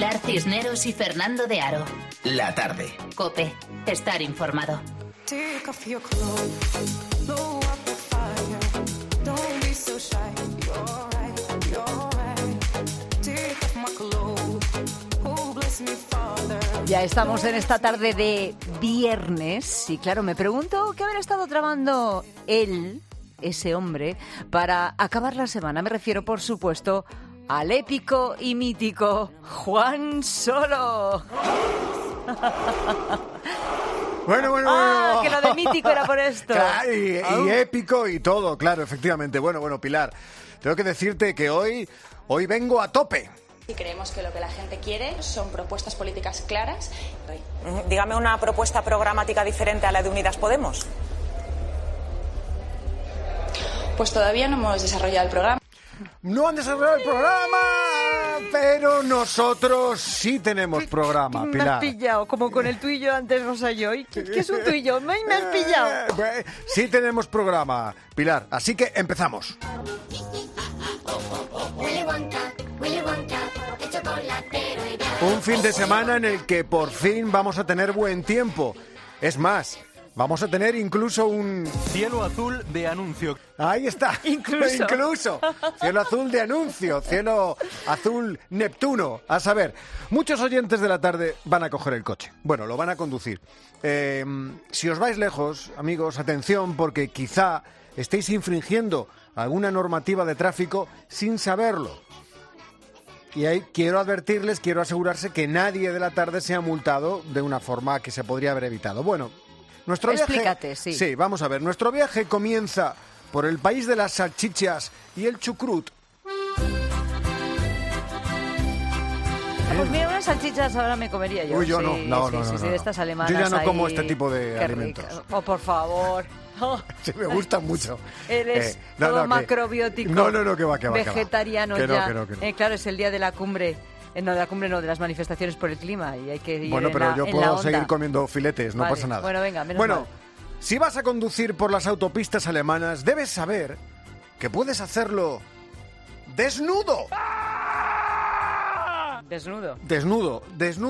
Pilar Cisneros y Fernando de Aro. La tarde. COPE. Estar informado. Ya estamos en esta tarde de viernes y claro, me pregunto qué habrá estado tramando él, ese hombre, para acabar la semana. Me refiero, por supuesto, al épico y mítico Juan Solo. Bueno. Que lo de mítico era por esto. Claro, y épico y todo, claro, efectivamente. Bueno, Pilar, tengo que decirte que hoy vengo a tope. Y creemos que lo que la gente quiere son propuestas políticas claras. Dígame una propuesta programática diferente a la de Unidas Podemos. Pues todavía no hemos desarrollado el programa. No han desarrollado el programa, pero nosotros sí tenemos programa, Pilar. Me has pillado, como con el tú y yo antes, Rosa y yo. ¿Qué es un tú y yo? Me has pillado. Sí tenemos programa, Pilar, así que empezamos. Un fin de semana en el que por fin vamos a tener buen tiempo. Es más, vamos a tener incluso un... cielo azul de anuncio. Ahí está. Incluso. Cielo azul de anuncio. Cielo azul Neptuno. A saber, muchos oyentes de la tarde van a coger el coche. Bueno, lo van a conducir. Si os vais lejos, amigos, atención, porque quizá estéis infringiendo alguna normativa de tráfico sin saberlo. Y ahí quiero advertirles, quiero asegurarse que nadie de la tarde sea multado de una forma que se podría haber evitado. Bueno, nuestro viaje... Explícate, sí. Sí, vamos a ver. Nuestro viaje comienza por el país de las salchichas y el chucrut. Pues mira, unas salchichas ahora me comería yo. Uy, yo sí, no. Sí, de estas alemanas. Yo ya no ahí. como este tipo de Qué alimentos. rica. Oh, por favor. Sí, me gustan mucho. Eres todo macrobiótico. No, que va. Vegetariano que ya. No. Claro, es el día de la cumbre. De la cumbre no, de las manifestaciones por el clima y hay que ir Bueno, pero yo puedo seguir comiendo filetes, no pasa nada. Bueno, venga, menos mal. Si vas a conducir por las autopistas alemanas, debes saber que puedes hacerlo desnudo. Desnudo.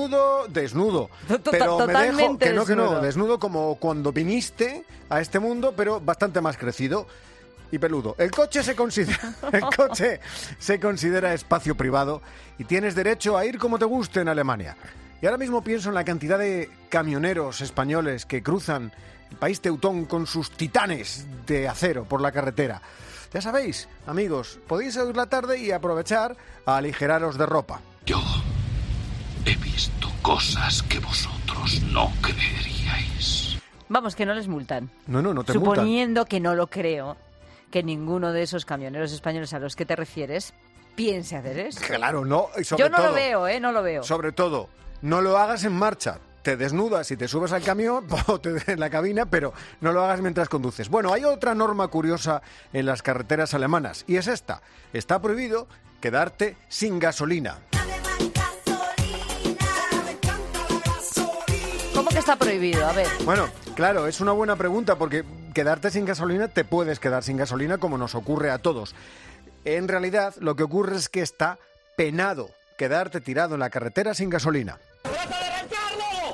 Pero me dejo que no. Desnudo como cuando viniste a este mundo, pero bastante más crecido y peludo. El coche se considera espacio privado y tienes derecho a ir como te guste en Alemania. Y ahora mismo pienso en la cantidad de camioneros españoles que cruzan el país teutón con sus titanes de acero por la carretera. Ya sabéis, amigos, podéis oír la tarde y aprovechar a aligeraros de ropa. Yo he visto cosas que vosotros no creeríais. Vamos, que no les multan. No te multan. Suponiendo que no lo creo, que ninguno de esos camioneros españoles a los que te refieres piense hacer eso. Claro, no. Y sobre Yo no todo, lo veo, no lo veo. Sobre todo, no lo hagas en marcha. Te desnudas y te subes al camión o en la cabina, pero no lo hagas mientras conduces. Bueno, hay otra norma curiosa en las carreteras alemanas y es esta. Está prohibido quedarte sin gasolina. ¿Cómo que está prohibido? A ver. Bueno, claro, es una buena pregunta porque quedarte sin gasolina, te puedes quedar sin gasolina como nos ocurre a todos. En realidad, lo que ocurre es que está penado quedarte tirado en la carretera sin gasolina. ¡Trata de arrancarlo!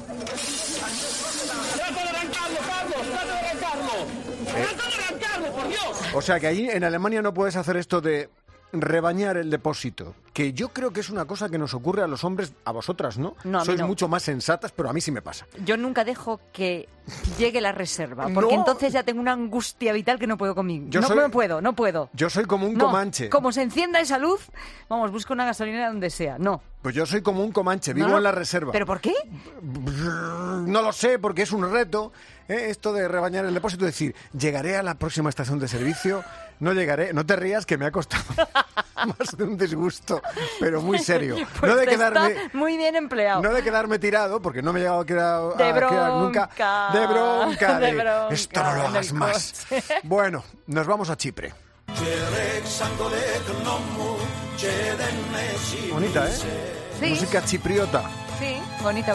¡Por Dios! O sea que allí en Alemania no puedes hacer esto de rebañar el depósito, que yo creo que es una cosa que nos ocurre a los hombres, a vosotras, ¿no? No, a mí sois no. mucho más sensatas, pero a mí sí me pasa. Yo nunca dejo que llegue la reserva, porque entonces ya tengo una angustia vital que no puedo conmigo. No puedo. Yo soy como un comanche. Como se encienda esa luz, vamos, busco una gasolinera donde sea. No. Pues yo soy como un comanche, vivo en la reserva. ¿Pero por qué? No lo sé, porque es un reto, esto de rebañar el depósito, es decir, llegaré a la próxima estación de servicio, no llegaré, no te rías que me ha costado más de un disgusto, pero muy serio. Pues no de quedarme está muy bien empleado. No de quedarme tirado, porque no me he llegado a quedar nunca. De bronca. Esto no lo hagas más. Bueno, nos vamos a Chipre. Bonita, ¿eh? Sí. Música chipriota. Sí, bonita.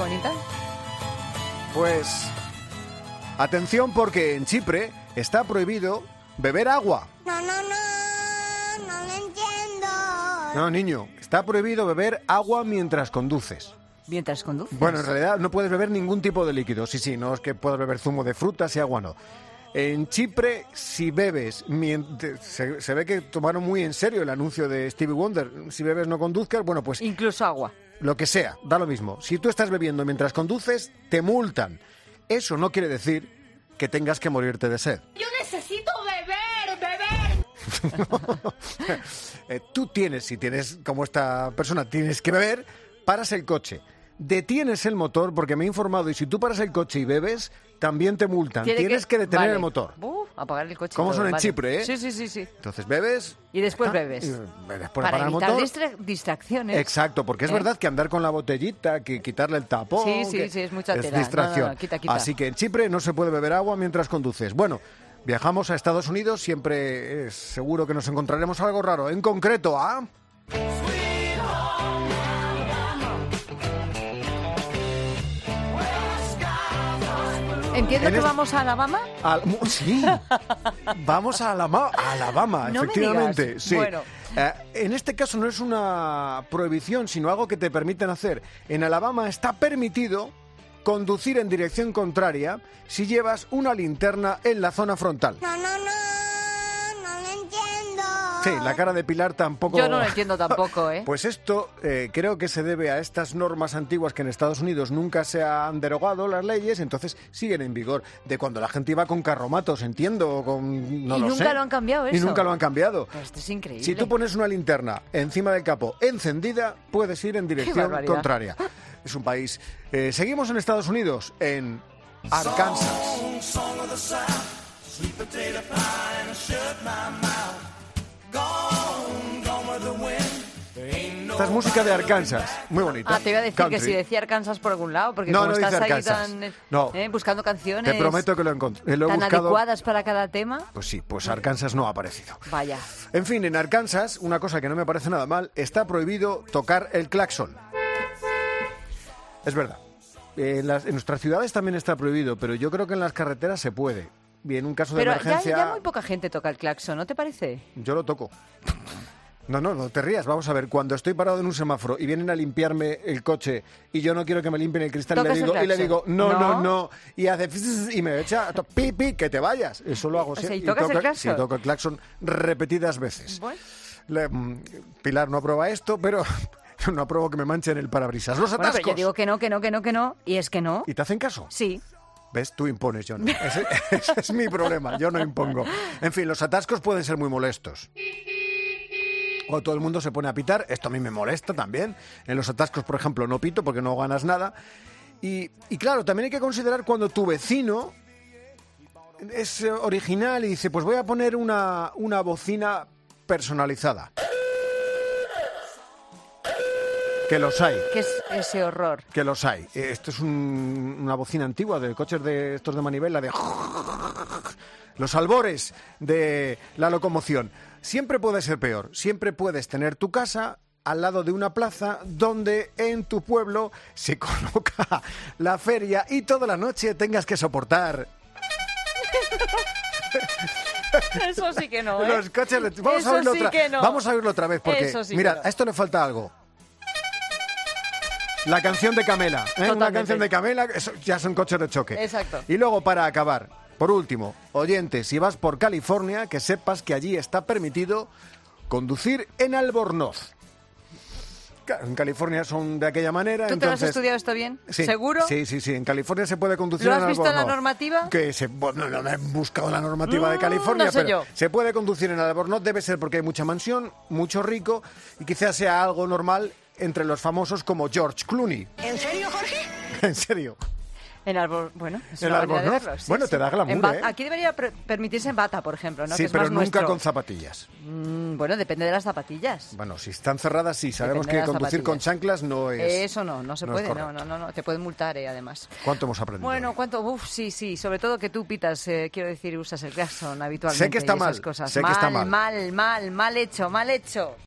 Pues atención, porque en Chipre está prohibido beber agua. No lo entiendo. No, niño, Está prohibido beber agua mientras conduces. Mientras conduces. Bueno, en realidad no puedes beber ningún tipo de líquido. Sí, no es que puedas beber zumo de frutas y agua, no. En Chipre, si bebes, se ve que tomaron muy en serio el anuncio de Stevie Wonder. Si bebes no conduzcas, bueno, pues... Incluso agua. Lo que sea, da lo mismo. Si tú estás bebiendo mientras conduces, te multan. Eso no quiere decir que tengas que morirte de sed. Yo necesito beber. Tú tienes, si tienes como esta persona, tienes que beber, paras el coche, detienes el motor, porque me he informado, y si tú paras el coche y bebes, también te multan. Tienes que detener el motor. Apagar el coche. ¿Cómo todo, son en vale. Chipre, eh? Sí. Entonces bebes... Y después bebes. Y después para parar el evitar motor. distracciones. Exacto, porque es verdad que andar con la botellita, que quitarle el tapón... Sí, es mucha tela. Es distracción. No, quita. Así que en Chipre no se puede beber agua mientras conduces. Bueno, viajamos a Estados Unidos, siempre es seguro que nos encontraremos algo raro. En concreto a... Entiendo que vamos a Alabama. Sí, vamos a Alabama, No efectivamente. me digas. Sí. Bueno. En este caso no es una prohibición, sino algo que te permiten hacer. En Alabama está permitido conducir en dirección contraria si llevas una linterna en la zona frontal. No lo entiendo. Sí, la cara de Pilar tampoco... Yo no lo entiendo tampoco, ¿eh? Pues esto creo que se debe a estas normas antiguas que en Estados Unidos nunca se han derogado las leyes, entonces siguen en vigor. De cuando la gente iba con carromatos, entiendo, no y lo sé. nunca lo han cambiado eso. Y nunca lo han cambiado. Pero esto es increíble. Si tú pones una linterna encima del capó encendida, puedes ir en dirección barbaridad. contraria. Es un país... seguimos en Estados Unidos, en Arkansas. Esta es música de Arkansas, muy bonita. Te iba a decir Country. que si decía Arkansas por algún lado, porque No, como no estás dice ahí Arkansas. tan No. buscando canciones Te prometo que lo encontré. Lo he tan buscado. adecuadas para cada tema. Pues sí, pues Arkansas no ha aparecido. Vaya. En fin, en Arkansas, una cosa que no me parece nada mal, está prohibido tocar el claxon. Es verdad. En nuestras ciudades también está prohibido, pero yo creo que en las carreteras se puede. Y en un caso de Pero emergencia... ya muy poca gente toca el claxon, ¿no te parece? Yo lo toco. No te rías. Vamos a ver, cuando estoy parado en un semáforo y vienen a limpiarme el coche y yo no quiero que me limpien el cristal, ¿Tocas le digo, el claxon? no, y hace y me echa, pi, que te vayas. Eso lo hago siempre. ¿y tocas el claxon? Sí, toco el claxon repetidas veces. Bueno. Pilar no aprueba esto, pero no apruebo que me manchen el parabrisas. Los Bueno, atascos. pero yo digo que no, y es que no. ¿Y te hacen caso? Sí. ¿Ves? Tú impones, yo no. Ese es mi problema, yo no impongo. En fin, los atascos pueden ser muy molestos. Cuando todo el mundo se pone a pitar, esto a mí me molesta también. En los atascos, por ejemplo, no pito porque no ganas nada. Y claro, también hay que considerar cuando tu vecino es original y dice, pues voy a poner una bocina personalizada. Que los hay. ¿Qué es ese horror? Que los hay. Esto es una bocina antigua de coches de estos de manivela, de los albores de la locomoción. Siempre puede ser peor. Siempre puedes tener tu casa al lado de una plaza donde en tu pueblo se coloca la feria y toda la noche tengas que soportar Eso sí que no, ¿eh? los coches. Vamos Eso a oírlo sí otra que no. Vamos a oírlo otra vez porque Eso sí mira, que no. a esto le falta algo. La canción de Camela, ¿eh? Una Totalmente. canción de Camela, eso ya son coches de choque. Exacto. Y luego, para acabar, por último, oyente, si vas por California, que sepas que allí está permitido conducir en Albornoz. Claro, en California son de aquella manera. ¿Tú te lo has entonces... estudiado esto bien? Sí, ¿Seguro? Sí. En California se puede conducir ¿Lo en has visto Albornoz. en la normativa? Bueno, no me he buscado la normativa de California, no sé pero yo. se puede conducir en Albornoz. Debe ser porque hay mucha mansión, mucho rico, y quizás sea algo normal entre los famosos como George Clooney. ¿En serio, Jorge? En serio. En Bueno, es En una manera de Albornoz. verlo, sí, Bueno, sí. te da glamour, En bata. ¿eh? Aquí debería permitirse en bata, por ejemplo, ¿no? Sí, que es pero más nunca nuestro. con zapatillas. Bueno, depende de las zapatillas. Bueno, si están cerradas, sí. Sabemos Depende de que las conducir con zapatillas. chanclas no es... Eso no se no es puede, correcto. no. Te pueden multar, además. ¿Cuánto hemos aprendido? Bueno, hoy? ¿cuánto? Sí, sobre todo que tú pitas, quiero decir, usas el claxon habitualmente. Sé que está y esas mal, cosas. sé que está mal. Mal hecho.